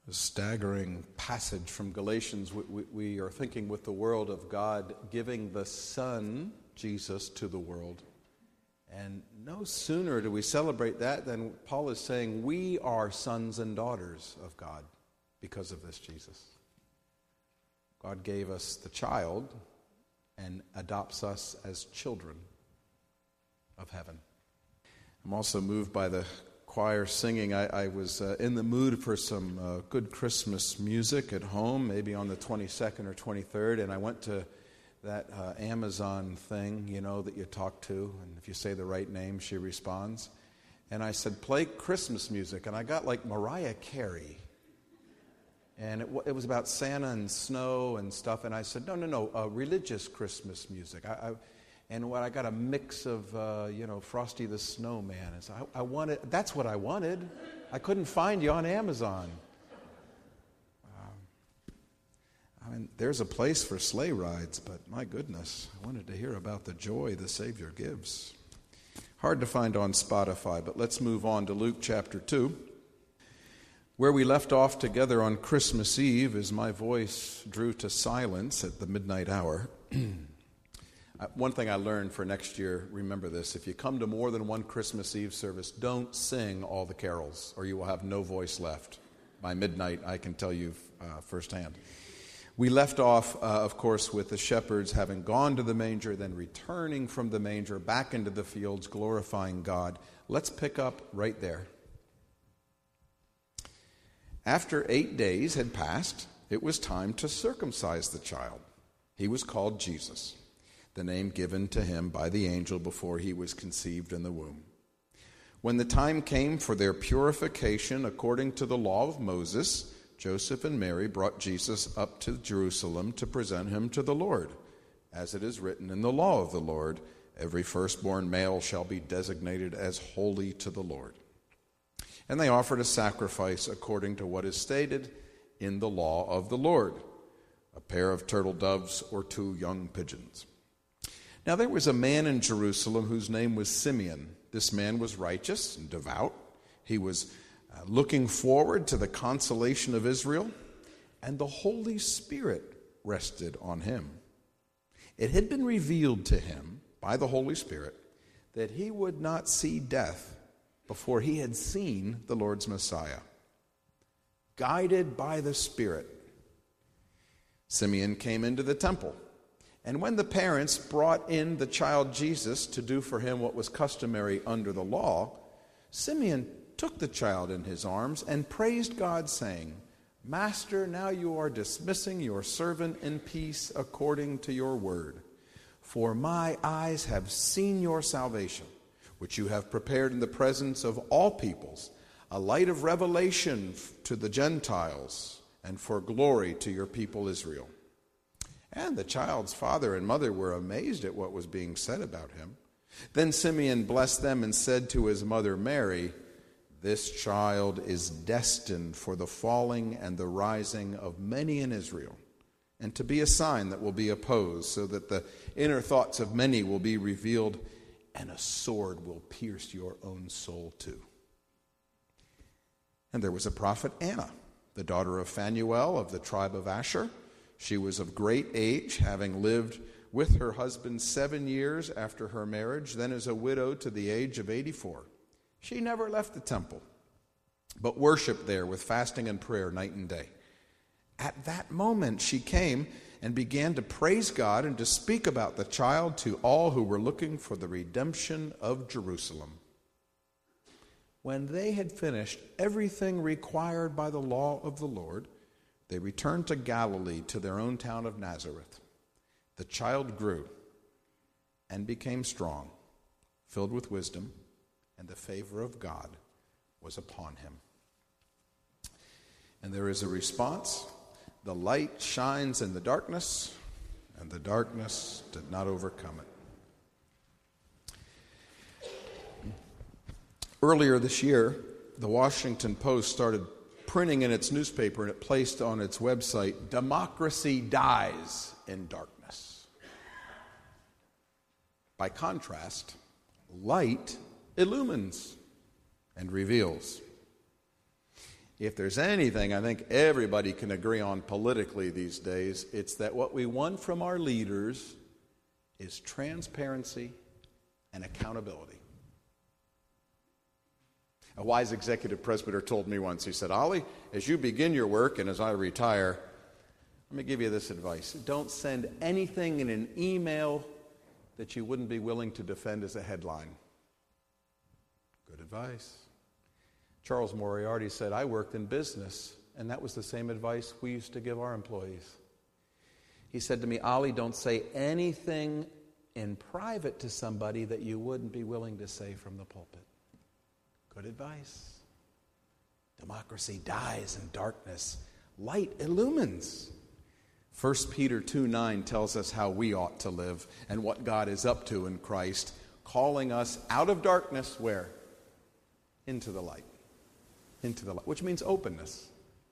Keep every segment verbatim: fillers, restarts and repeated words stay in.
A staggering passage from Galatians. We, we, we are thinking with the world of God giving the Son, Jesus, to the world. And no sooner do we celebrate that than Paul is saying we are sons and daughters of God because of this Jesus. God gave us the child and adopts us as children of heaven. I'm also moved by the choir singing. I, I was uh, in the mood for some uh, good Christmas music at home, maybe on the twenty-second or twenty-third, and I went to that uh, Amazon thing, you know, that you talk to, and if you say the right name, she responds. And I said, play Christmas music, and I got like Mariah Carey. And it, it was about Santa and snow and stuff, and I said, no, no, no, uh, religious Christmas music. I, I And what I got a mix of, uh, you know, Frosty the Snowman. And so I, I wanted, that's what I wanted. I couldn't find you on Amazon. Um, I mean, there's a place for sleigh rides, but my goodness, I wanted to hear about the joy the Savior gives. Hard to find on Spotify, but let's move on to Luke chapter two. Where we left off together on Christmas Eve as my voice drew to silence at the midnight hour. One thing I learned for next year, remember this, if you come to more than one Christmas Eve service, don't sing all the carols, or you will have no voice left. By midnight, I can tell you uh, firsthand. We left off, uh, of course, with the shepherds having gone to the manger, then returning from the manger back into the fields, glorifying God. Let's pick up right there. After eight days had passed, it was time to circumcise the child. He was called Jesus, the name given to him by the angel before he was conceived in the womb. When the time came for their purification according to the law of Moses, Joseph and Mary brought Jesus up to Jerusalem to present him to the Lord. As it is written in the law of the Lord, every firstborn male shall be designated as holy to the Lord. And they offered a sacrifice according to what is stated in the law of the Lord, a pair of turtle doves or two young pigeons. Now there was a man in Jerusalem whose name was Simeon. This man was righteous and devout. He was uh, looking forward to the consolation of Israel, and the Holy Spirit rested on him. It had been revealed to him by the Holy Spirit that he would not see death before he had seen the Lord's Messiah. Guided by the Spirit, Simeon came into the temple. And when the parents brought in the child Jesus to do for him what was customary under the law, Simeon took the child in his arms and praised God, saying, Master, now you are dismissing your servant in peace according to your word. For my eyes have seen your salvation, which you have prepared in the presence of all peoples, a light of revelation to the Gentiles, and for glory to your people Israel. And the child's father and mother were amazed at what was being said about him. Then Simeon blessed them and said to his mother Mary, This child is destined for the falling and the rising of many in Israel, and to be a sign that will be opposed, so that the inner thoughts of many will be revealed, and a sword will pierce your own soul too. And there was a prophet Anna, the daughter of Phanuel of the tribe of Asher. She was of great age, having lived with her husband seven years after her marriage, then as a widow to the age of eighty-four. She never left the temple, but worshiped there with fasting and prayer night and day. At that moment she came and began to praise God and to speak about the child to all who were looking for the redemption of Jerusalem. When they had finished everything required by the law of the Lord, they returned to Galilee, to their own town of Nazareth. The child grew and became strong, filled with wisdom, and the favor of God was upon him. And there is a response. The light shines in the darkness, and the darkness did not overcome it. Earlier this year, the Washington Post started printing in its newspaper, and it placed on its website, Democracy dies in darkness. By contrast, light illumines and reveals. If there's anything I think everybody can agree on politically these days, it's that what we want from our leaders is transparency and accountability. A wise executive presbyter told me once, he said, Ollie, as you begin your work and as I retire, let me give you this advice. Don't send anything in an email that you wouldn't be willing to defend as a headline. Good advice. Charles Moriarty said, I worked in business, and that was the same advice we used to give our employees. He said to me, Ollie, don't say anything in private to somebody that you wouldn't be willing to say from the pulpit. Good advice. Democracy dies in darkness. Light illumines. First Peter two nine tells us how we ought to live and what God is up to in Christ, calling us out of darkness, where? Into the light. Into the light, which means openness.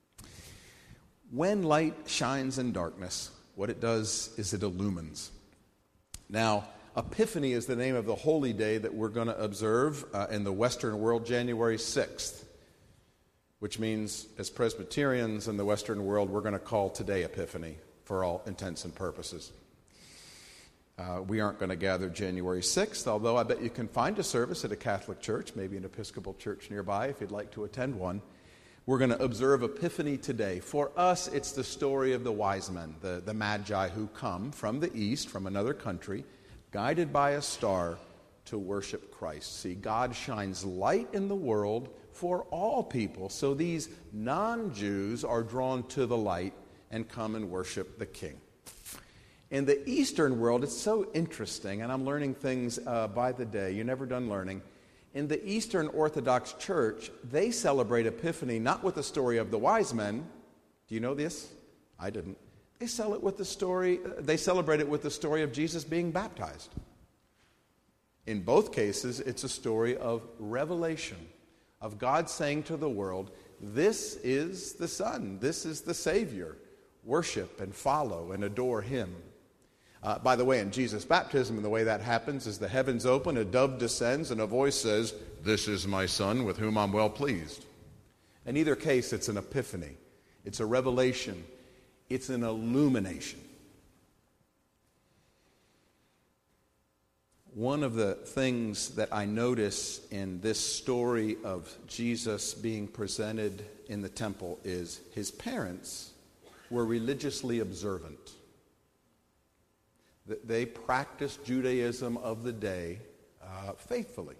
When light shines in darkness, what it does is it illumines. Now, Epiphany is the name of the holy day that we're going to observe uh, in the Western world, January sixth, which means as Presbyterians in the Western world, we're going to call today Epiphany for all intents and purposes. Uh, we aren't going to gather January sixth, although I bet you can find a service at a Catholic church, maybe an Episcopal church nearby if you'd like to attend one. We're going to observe Epiphany today. For us, it's the story of the wise men, the, the magi who come from the east, from another country, guided by a star to worship Christ. See, God shines light in the world for all people, so these non-Jews are drawn to the light and come and worship the King. In the Eastern world, it's so interesting, and I'm learning things uh, by the day. You're never done learning. In the Eastern Orthodox Church, they celebrate Epiphany not with the story of the wise men. Do you know this? I didn't. They sell it with the story. They celebrate it with the story of Jesus being baptized. In both cases, it's a story of revelation, of God saying to the world, "This is the Son. This is the Savior. Worship and follow and adore Him." Uh, by the way, in Jesus' baptism, the way that happens is the heavens open, a dove descends, and a voice says, "This is my Son, with whom I'm well pleased." In either case, it's an epiphany. It's a revelation. It's an illumination. One of the things that I notice in this story of Jesus being presented in the temple is his parents were religiously observant. They practiced Judaism of the day uh, faithfully.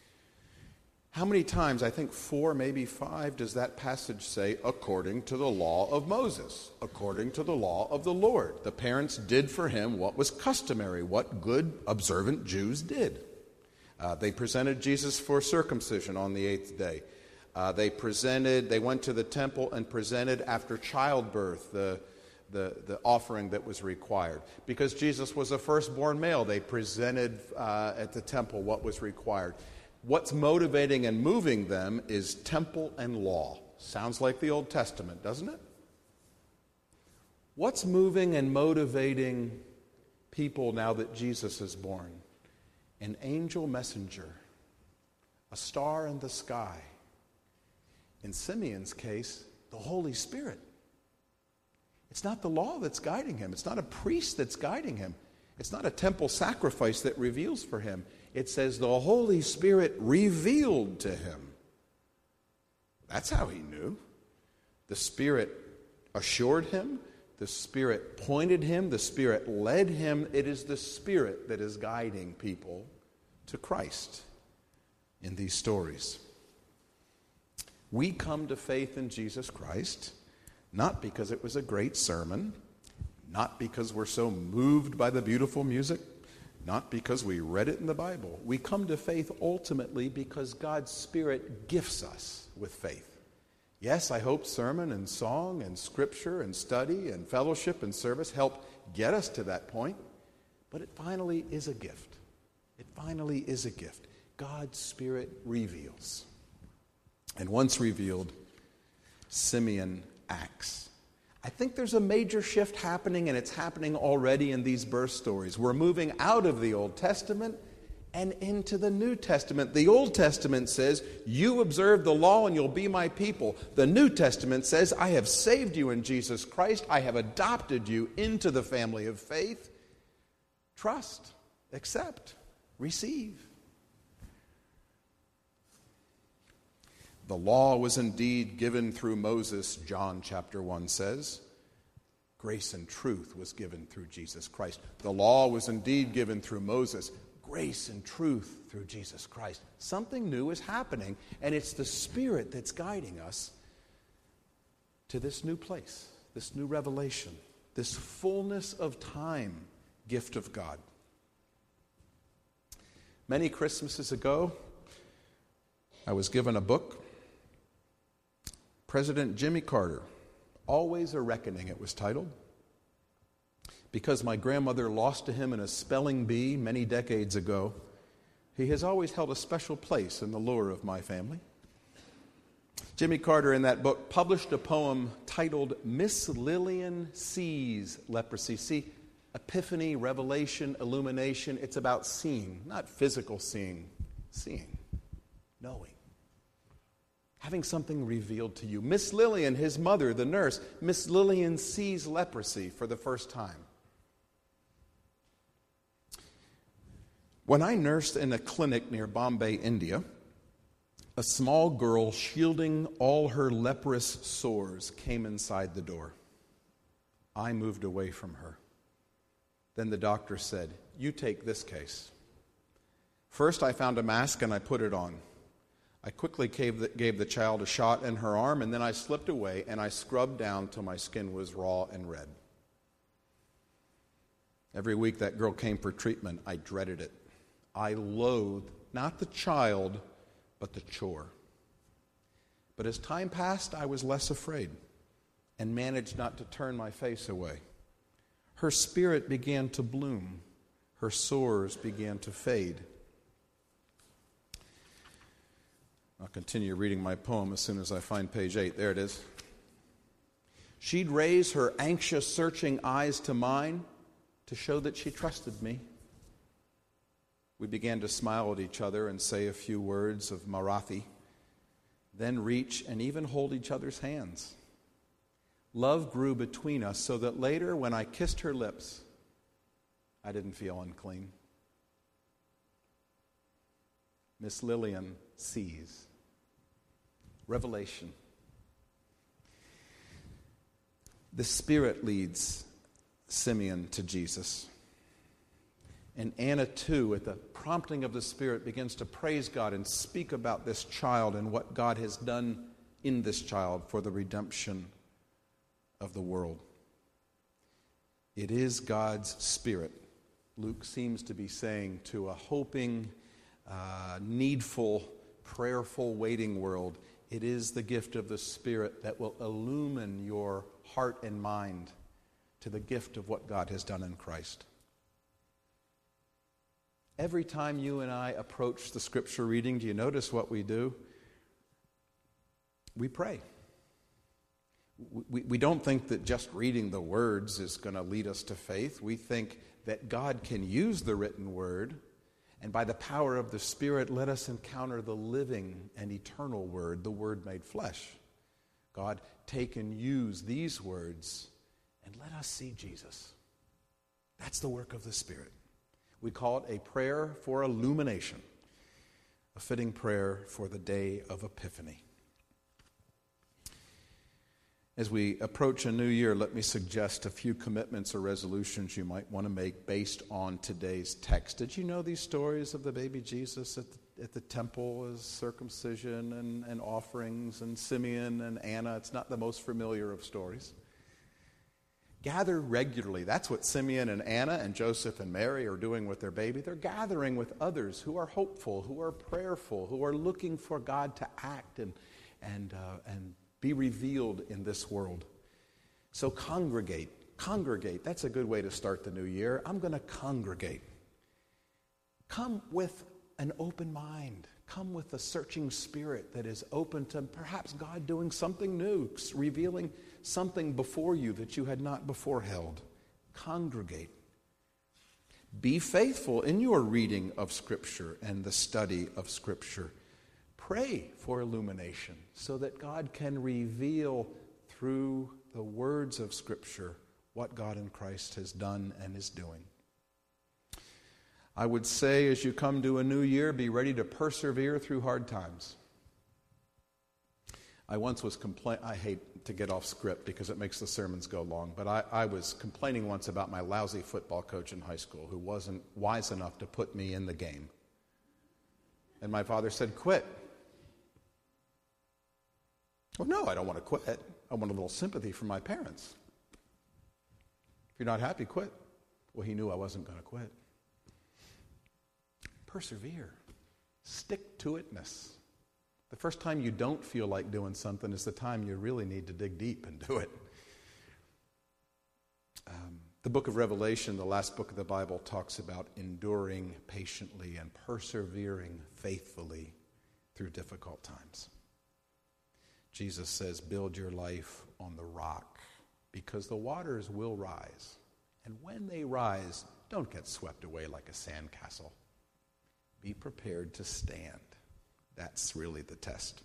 How many times, I think four, maybe five, does that passage say, according to the law of Moses, according to the law of the Lord? The parents did for him what was customary, what good, observant Jews did. Uh, they presented Jesus for circumcision on the eighth day. Uh, they presented, they went to the temple and presented after childbirth the The, the offering that was required. Because Jesus was a firstborn male, they presented uh, at the temple what was required. What's motivating and moving them is temple and law. Sounds like the Old Testament, doesn't it? What's moving and motivating people now that Jesus is born? An angel messenger, a star in the sky. In Simeon's case, the Holy Spirit. It's not the law that's guiding him. It's not a priest that's guiding him. It's not a temple sacrifice that reveals for him. It says the Holy Spirit revealed to him. That's how he knew. The Spirit assured him. The Spirit pointed him. The Spirit led him. It is the Spirit that is guiding people to Christ in these stories. We come to faith in Jesus Christ not because it was a great sermon, not because we're so moved by the beautiful music, not because we read it in the Bible. We come to faith ultimately because God's Spirit gifts us with faith. Yes, I hope sermon and song and scripture and study and fellowship and service help get us to that point, but it finally is a gift. It finally is a gift. God's Spirit reveals. And once revealed, Simeon acts. I think there's a major shift happening, and it's happening already in these birth stories. We're moving out of the Old Testament and into the New Testament. The Old Testament says, you observe the law and you'll be my people. The New Testament says, I have saved you in Jesus Christ. I have adopted you into the family of faith. Trust, accept, receive. The law was indeed given through Moses, John chapter one says. Grace and truth was given through Jesus Christ. The law was indeed given through Moses. Grace and truth through Jesus Christ. Something new is happening, and it's the Spirit that's guiding us to this new place, this new revelation, this fullness of time gift of God. Many Christmases ago, I was given a book. President Jimmy Carter, Always a Reckoning, it was titled. Because my grandmother lost to him in a spelling bee many decades ago, he has always held a special place in the lore of my family. Jimmy Carter, in that book, published a poem titled Miss Lillian Sees Leprosy. See, epiphany, revelation, illumination, it's about seeing, not physical seeing, seeing, knowing. Having something revealed to you. Miss Lillian, his mother, the nurse, Miss Lillian sees leprosy for the first time. When I nursed in a clinic near Bombay, India, a small girl shielding all her leprous sores came inside the door. I moved away from her. Then the doctor said, "You take this case." First, I found a mask and I put it on. I quickly gave the, gave the child a shot in her arm, and then I slipped away and I scrubbed down till my skin was raw and red. Every week that girl came for treatment, I dreaded it. I loathed not the child, but the chore. But as time passed, I was less afraid and managed not to turn my face away. Her spirit began to bloom. Her sores began to fade. I'll continue reading my poem as soon as I find page eight. There it is. She'd raise her anxious, searching eyes to mine to show that she trusted me. We began to smile at each other and say a few words of Marathi, then reach and even hold each other's hands. Love grew between us so that later, when I kissed her lips, I didn't feel unclean. Miss Lillian sees. Revelation. The Spirit leads Simeon to Jesus. And Anna, too, at the prompting of the Spirit, begins to praise God and speak about this child and what God has done in this child for the redemption of the world. It is God's Spirit, Luke seems to be saying to a hoping, uh, needful, prayerful, waiting world. It is the gift of the Spirit that will illumine your heart and mind to the gift of what God has done in Christ. Every time you and I approach the Scripture reading, do you notice what we do? We pray. We, we don't think that just reading the words is going to lead us to faith. We think that God can use the written word, and by the power of the Spirit, let us encounter the living and eternal Word, the Word made flesh. God, take and use these words and let us see Jesus. That's the work of the Spirit. We call it a prayer for illumination, a fitting prayer for the day of Epiphany. As we approach a new year, let me suggest a few commitments or resolutions you might want to make based on today's text. Did you know these stories of the baby Jesus at the, at the temple, as circumcision and, and offerings, and Simeon and Anna? It's not the most familiar of stories. Gather regularly. That's what Simeon and Anna and Joseph and Mary are doing with their baby. They're gathering with others who are hopeful, who are prayerful, who are looking for God to act and and uh, and be revealed in this world. So congregate. Congregate. That's a good way to start the new year. I'm going to congregate. Come with an open mind. Come with a searching spirit that is open to perhaps God doing something new, revealing something before you that you had not before held. Congregate. Be faithful in your reading of Scripture and the study of Scripture. Pray for illumination so that God can reveal through the words of Scripture what God in Christ has done and is doing. I would say as you come to a new year, be ready to persevere through hard times. I once was complaining, I hate to get off script because it makes the sermons go long, but I, I was complaining once about my lousy football coach in high school who wasn't wise enough to put me in the game. And my father said, quit. Well, no, I don't want to quit. I want a little sympathy from my parents. If you're not happy, quit. Well, he knew I wasn't going to quit. Persevere. Stick-to-itness. The first time you don't feel like doing something is the time you really need to dig deep and do it. Um, the book of Revelation, the last book of the Bible, talks about enduring patiently and persevering faithfully through difficult times. Jesus says, build your life on the rock because the waters will rise. And when they rise, don't get swept away like a sandcastle. Be prepared to stand. That's really the test.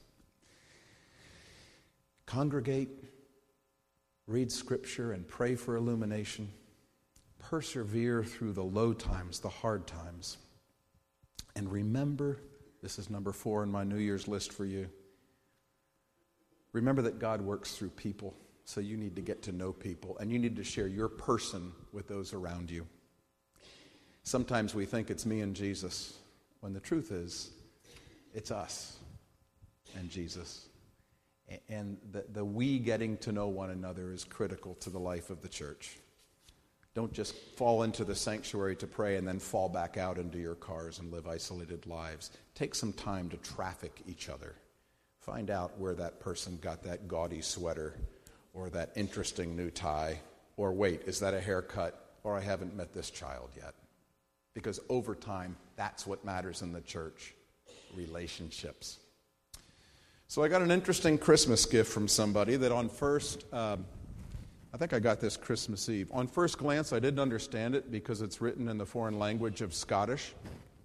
Congregate, read Scripture, and pray for illumination. Persevere through the low times, the hard times. And remember, this is number four in my New Year's list for you. Remember that God works through people, so you need to get to know people, and you need to share your person with those around you. Sometimes we think it's me and Jesus, when the truth is, it's us and Jesus. And the, the we getting to know one another is critical to the life of the church. Don't just fall into the sanctuary to pray and then fall back out into your cars and live isolated lives. Take some time to traffic each other. Find out where that person got that gaudy sweater or that interesting new tie. Or wait, is that a haircut? Or I haven't met this child yet. Because over time, that's what matters in the church. Relationships. So I got an interesting Christmas gift from somebody that on first, um, I think I got this Christmas Eve. On first glance, I didn't understand it because it's written in the foreign language of Scottish.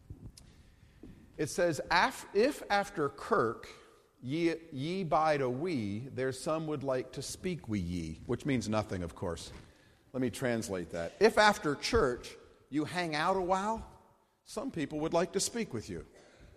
It says, if after Kirk ye, ye bide a wee, there's some would like to speak wi ye, which means nothing, of course. Let me translate that. If after church you hang out a while, some people would like to speak with you.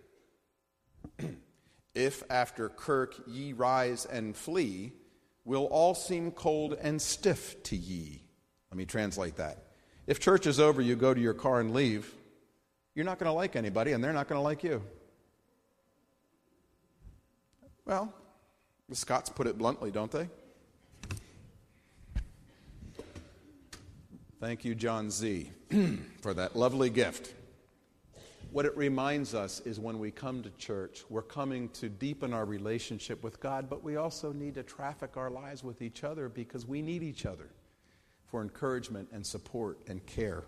If after Kirk ye rise and flee, will all seem cold and stiff to ye. Let me translate that. If church is over, you go to your car and leave, you're not going to like anybody and they're not going to like you. Well, the Scots put it bluntly, don't they? Thank you, John Z., for that lovely gift. What it reminds us is when we come to church, we're coming to deepen our relationship with God, but we also need to traffic our lives with each other because we need each other for encouragement and support and care.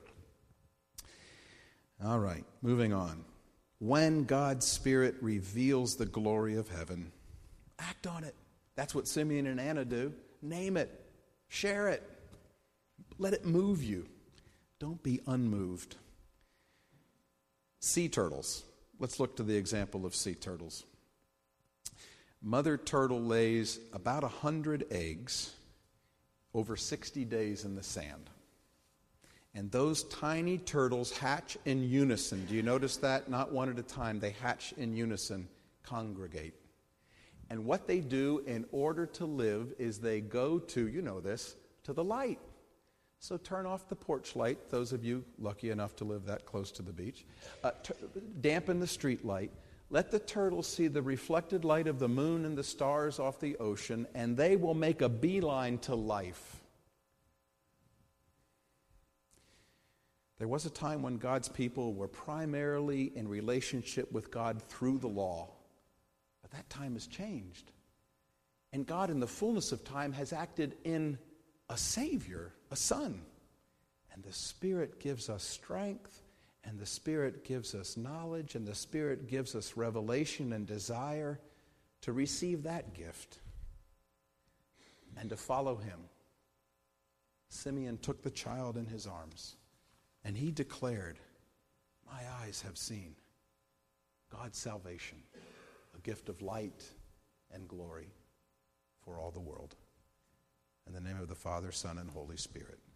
All right, moving on. When God's Spirit reveals the glory of heaven, act on it. That's what Simeon and Anna do. Name it. Share it. Let it move you. Don't be unmoved. Sea turtles. Let's look to the example of sea turtles. Mother turtle lays about one hundred eggs over sixty days in the sand. And those tiny turtles hatch in unison. Do you notice that? Not one at a time. They hatch in unison, congregate. And what they do in order to live is they go to, you know this, to the light. So turn off the porch light, those of you lucky enough to live that close to the beach. Uh, t- dampen the street light. Let the turtles see the reflected light of the moon and the stars off the ocean, and they will make a beeline to life. There was a time when God's people were primarily in relationship with God through the law, but that time has changed. And God, in the fullness of time, has acted in a Savior, a Son. And the Spirit gives us strength, and the Spirit gives us knowledge, and the Spirit gives us revelation and desire to receive that gift and to follow Him. Simeon took the child in his arms, And he declared, my eyes have seen God's salvation, a gift of light and glory for all the world. In the name of the Father, Son, and Holy Spirit.